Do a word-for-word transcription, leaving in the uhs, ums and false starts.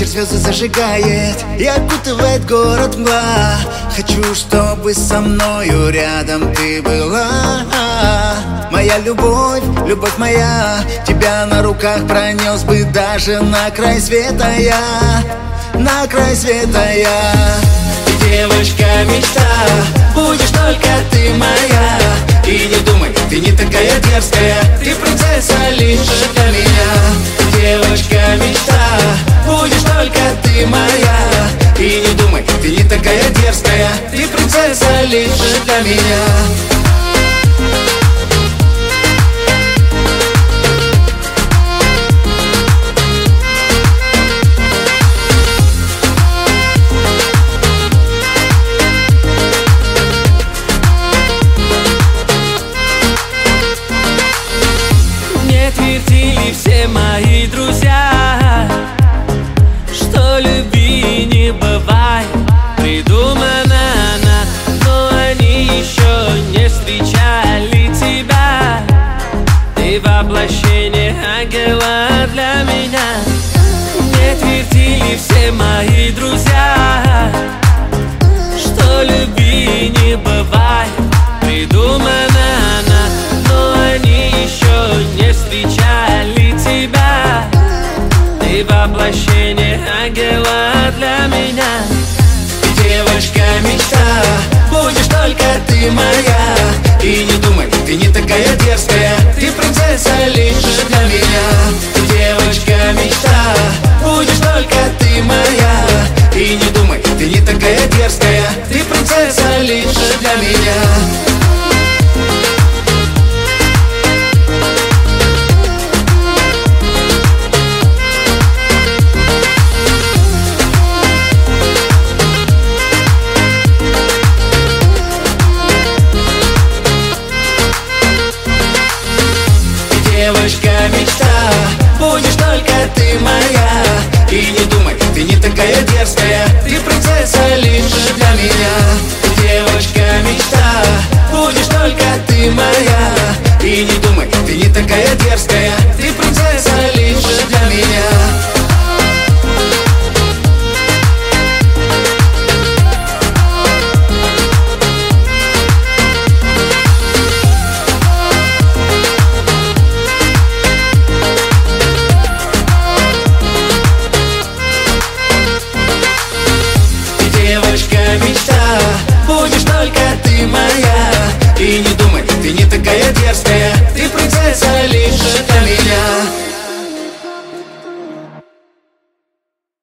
звезды зажигает и окутывает город мгла. Хочу, чтобы со мною рядом ты была. Моя любовь, любовь моя, тебя на руках пронес бы даже на край света я, на край света я. Девочка мечта, будешь только ты моя. И не думай, ты не такая дерзкая, ты принцесса лишь для меня. Девочка мечта, будешь только ты моя. И не думай, ты не такая дерзкая, ты принцесса лишь для меня. Твердили все мои друзья, что любви не бывает, придумана она, но они еще не встречали тебя. Ты воплощение ангела для меня. Мне твердили все мои друзья, что любви не бывает, придумана она, но они еще не встречали тебя. Ты воплощение ангела для меня. Девочка мечта, будешь только ты моя. И не думай, ты не такая дерзкая, ты принцесса лишь для меня. Девочка мечта, будешь только ты моя. И не думай, ты не такая дерзкая, ты принцесса лишь для меня. Девочка мечта, будешь только ты моя. И не думай, ты не такая дерзкая, ты принцесса лишь для меня. Девочка мечта, будешь только ты моя. И не думай, ты не такая дерзкая, ты принцесса лишь для меня. Девочка мечта, будешь только ты моя. И не думай, ты не такая дерзкая, ты принцесса лишь